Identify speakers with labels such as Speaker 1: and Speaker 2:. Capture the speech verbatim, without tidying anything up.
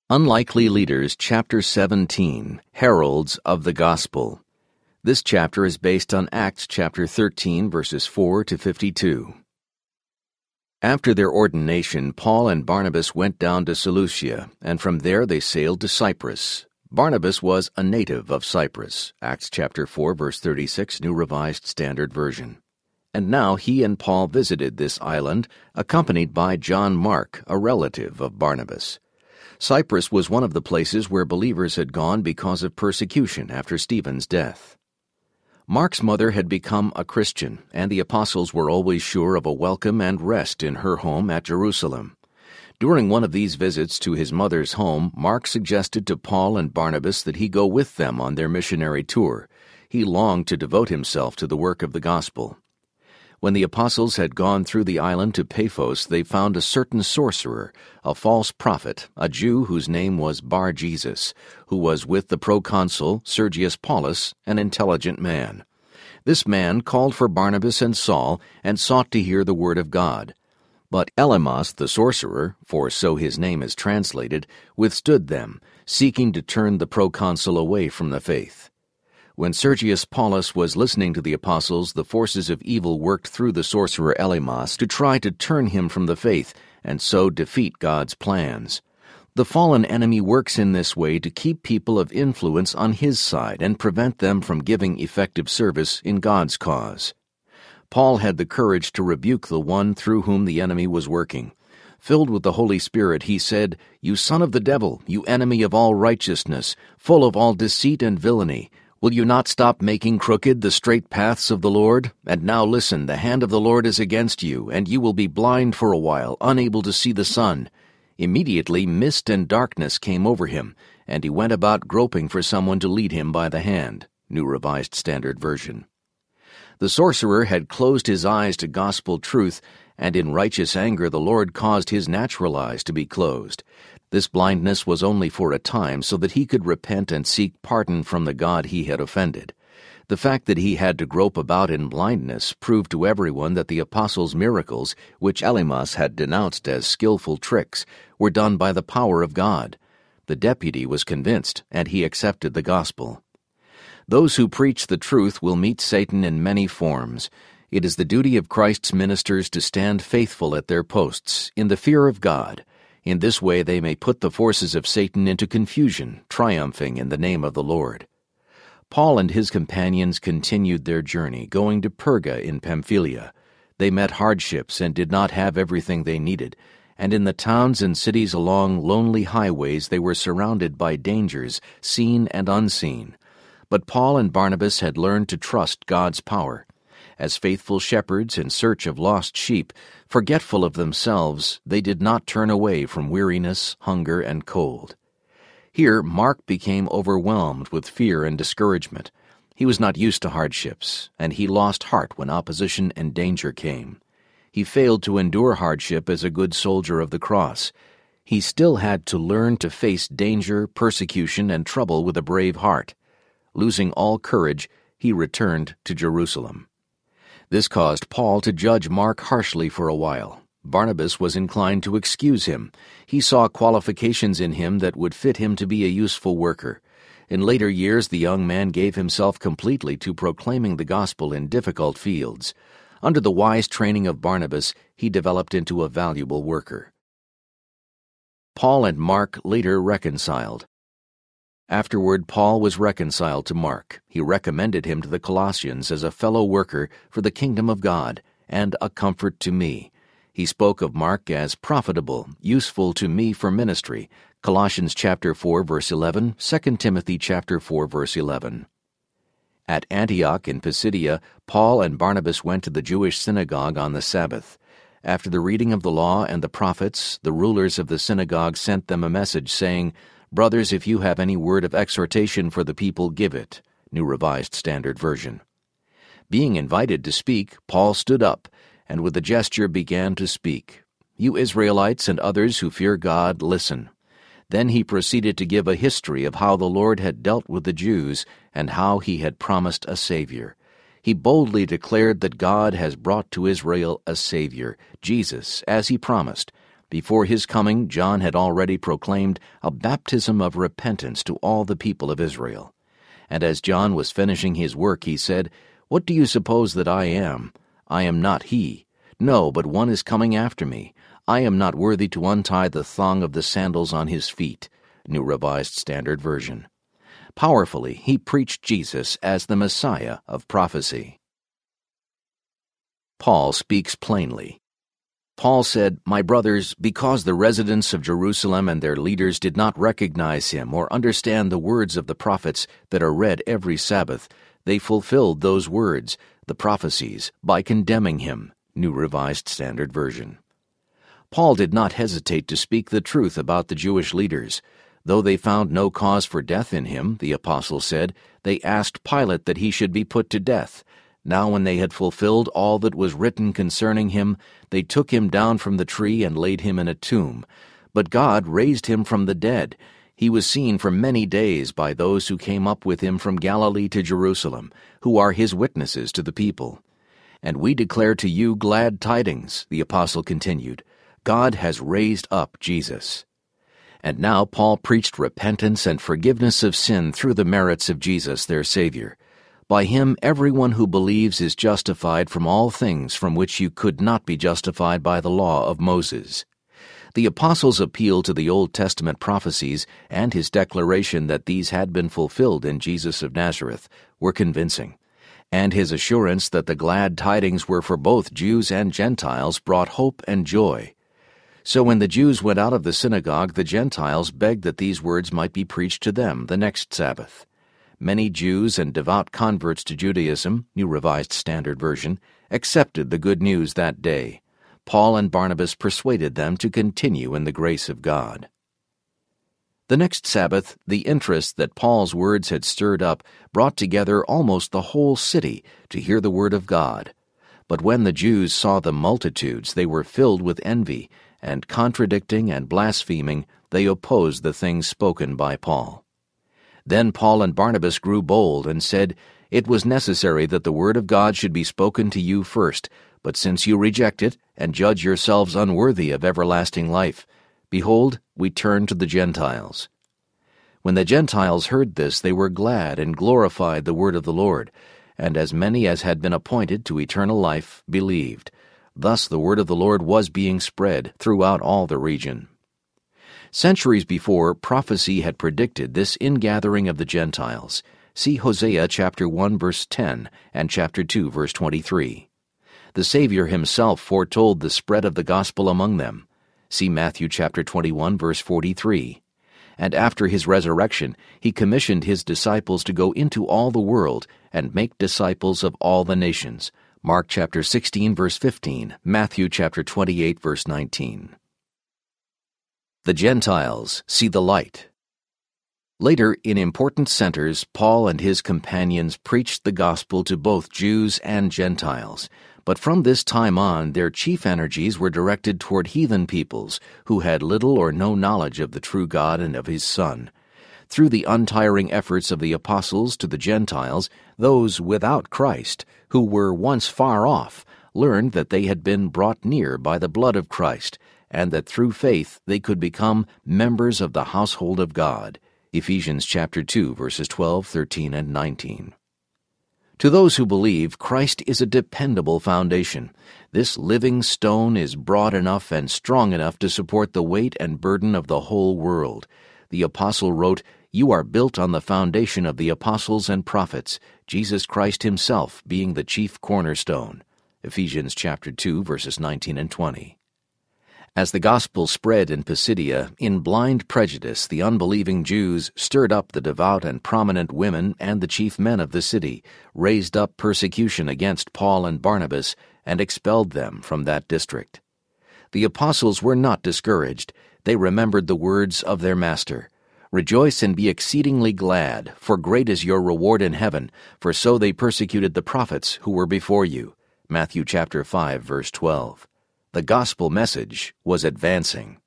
Speaker 1: Unlikely Leaders, Chapter seventeen, Heralds of the Gospel. This chapter is based on Acts chapter thirteen, verses four to fifty-two. After their ordination, Paul and Barnabas went down to Seleucia, and from there they sailed to Cyprus. Barnabas was a native of Cyprus, Acts chapter four, verse thirty-six, New Revised Standard Version. And now he and Paul visited this island, accompanied by John Mark, a relative of Barnabas. Cyprus was one of the places where believers had gone because of persecution after Stephen's death. Mark's mother had become a Christian, and the apostles were always sure of a welcome and rest in her home at Jerusalem. During one of these visits to his mother's home, Mark suggested to Paul and Barnabas that he go with them on their missionary tour. He longed to devote himself to the work of the gospel. When the apostles had gone through the island to Paphos, they found a certain sorcerer, a false prophet, a Jew whose name was Bar-Jesus, who was with the proconsul Sergius Paulus, an intelligent man. This man called for Barnabas and Saul and sought to hear the word of God. But Elymas the sorcerer, for so his name is translated, withstood them, seeking to turn the proconsul away from the faith. When Sergius Paulus was listening to the apostles, the forces of evil worked through the sorcerer Elymas to try to turn him from the faith and so defeat God's plans. The fallen enemy works in this way to keep people of influence on his side and prevent them from giving effective service in God's cause. Paul had the courage to rebuke the one through whom the enemy was working. Filled with the Holy Spirit, he said, "You son of the devil, you enemy of all righteousness, full of all deceit and villainy, will you not stop making crooked the straight paths of the Lord? And now listen, the hand of the Lord is against you, and you will be blind for a while, unable to see the sun." Immediately mist and darkness came over him, and he went about groping for someone to lead him by the hand. New Revised Standard Version. The sorcerer had closed his eyes to gospel truth, and in righteous anger the Lord caused his natural eyes to be closed. This blindness was only for a time, so that he could repent and seek pardon from the God he had offended. The fact that he had to grope about in blindness proved to everyone that the apostles' miracles, which Elymas had denounced as skillful tricks, were done by the power of God. The deputy was convinced, and he accepted the gospel. Those who preach the truth will meet Satan in many forms. It is the duty of Christ's ministers to stand faithful at their posts, in the fear of God. In this way they may put the forces of Satan into confusion, triumphing in the name of the Lord. Paul and his companions continued their journey, going to Perga in Pamphylia. They met hardships and did not have everything they needed, and in the towns and cities along lonely highways they were surrounded by dangers, seen and unseen. But Paul and Barnabas had learned to trust God's power. As faithful shepherds in search of lost sheep, forgetful of themselves, they did not turn away from weariness, hunger, and cold. Here Mark became overwhelmed with fear and discouragement. He was not used to hardships, and he lost heart when opposition and danger came. He failed to endure hardship as a good soldier of the cross. He still had to learn to face danger, persecution, and trouble with a brave heart. Losing all courage, he returned to Jerusalem. This caused Paul to judge Mark harshly for a while. Barnabas was inclined to excuse him. He saw qualifications in him that would fit him to be a useful worker. In later years, the young man gave himself completely to proclaiming the gospel in difficult fields. Under the wise training of Barnabas, he developed into a valuable worker. Paul and Mark later reconciled. Afterward, Paul was reconciled to Mark. He recommended him to the Colossians as a fellow worker for the kingdom of God and a comfort to me. He spoke of Mark as profitable, useful to me for ministry. Colossians chapter four, verse eleven, Second Timothy chapter four, verse eleven. At Antioch in Pisidia, Paul and Barnabas went to the Jewish synagogue on the Sabbath. After the reading of the law and the prophets, the rulers of the synagogue sent them a message saying, "Brothers, if you have any word of exhortation for the people, give it." New Revised Standard Version. Being invited to speak, Paul stood up, and with a gesture began to speak. "You Israelites and others who fear God, listen." Then he proceeded to give a history of how the Lord had dealt with the Jews and how he had promised a Savior. He boldly declared that God has brought to Israel a Savior, Jesus, as he promised, Before his coming, John had already proclaimed a baptism of repentance to all the people of Israel. And as John was finishing his work, he said, "What do you suppose that I am? I am not he. No, but one is coming after me. I am not worthy to untie the thong of the sandals on his feet." New Revised Standard Version. Powerfully, he preached Jesus as the Messiah of prophecy. Paul speaks plainly. Paul said, "My brothers, because the residents of Jerusalem and their leaders did not recognize him or understand the words of the prophets that are read every Sabbath, they fulfilled those words, the prophecies, by condemning him." New Revised Standard Version. Paul did not hesitate to speak the truth about the Jewish leaders. Though they found no cause for death in him, the apostle said, they asked Pilate that he should be put to death. Now when they had fulfilled all that was written concerning him, they took him down from the tree and laid him in a tomb. But God raised him from the dead. He was seen for many days by those who came up with him from Galilee to Jerusalem, who are his witnesses to the people. And we declare to you glad tidings, the apostle continued. God has raised up Jesus. And now Paul preached repentance and forgiveness of sin through the merits of Jesus, their Savior. By him everyone who believes is justified from all things from which you could not be justified by the law of Moses. The apostle's appeal to the Old Testament prophecies and his declaration that these had been fulfilled in Jesus of Nazareth were convincing, and his assurance that the glad tidings were for both Jews and Gentiles brought hope and joy. So when the Jews went out of the synagogue, the Gentiles begged that these words might be preached to them the next Sabbath. Many Jews and devout converts to Judaism, New Revised Standard Version, accepted the good news that day. Paul and Barnabas persuaded them to continue in the grace of God. The next Sabbath, the interest that Paul's words had stirred up brought together almost the whole city to hear the word of God. But when the Jews saw the multitudes, they were filled with envy, and contradicting and blaspheming, they opposed the things spoken by Paul. Then Paul and Barnabas grew bold and said, "It was necessary that the word of God should be spoken to you first, but since you reject it and judge yourselves unworthy of everlasting life, behold, we turn to the Gentiles." When the Gentiles heard this, they were glad and glorified the word of the Lord, and as many as had been appointed to eternal life believed. Thus the word of the Lord was being spread throughout all the region. Centuries before, prophecy had predicted this ingathering of the Gentiles. See Hosea chapter one verse ten and chapter two verse twenty-three. The Savior himself foretold the spread of the gospel among them. See Matthew chapter twenty-one verse forty-three. And after his resurrection, he commissioned his disciples to go into all the world and make disciples of all the nations. Mark chapter sixteen verse fifteen, Matthew chapter twenty-eight verse nineteen. The Gentiles see the light. Later, in important centers, Paul and his companions preached the gospel to both Jews and Gentiles. But from this time on, their chief energies were directed toward heathen peoples who had little or no knowledge of the true God and of his Son. Through the untiring efforts of the apostles to the Gentiles, those without Christ, who were once far off, learned that they had been brought near by the blood of Christ, and that through faith they could become members of the household of God. Ephesians chapter two, verses twelve, thirteen, and nineteen. To those who believe, Christ is a dependable foundation. This living stone is broad enough and strong enough to support the weight and burden of the whole world. The apostle wrote, "You are built on the foundation of the apostles and prophets, Jesus Christ himself being the chief cornerstone." Ephesians chapter two, verses nineteen and twenty. As the gospel spread in Pisidia, in blind prejudice the unbelieving Jews stirred up the devout and prominent women and the chief men of the city, raised up persecution against Paul and Barnabas, and expelled them from that district. The apostles were not discouraged. They remembered the words of their Master, "Rejoice and be exceedingly glad, for great is your reward in heaven, for so they persecuted the prophets who were before you." Matthew chapter five, verse twelve. The gospel message was advancing.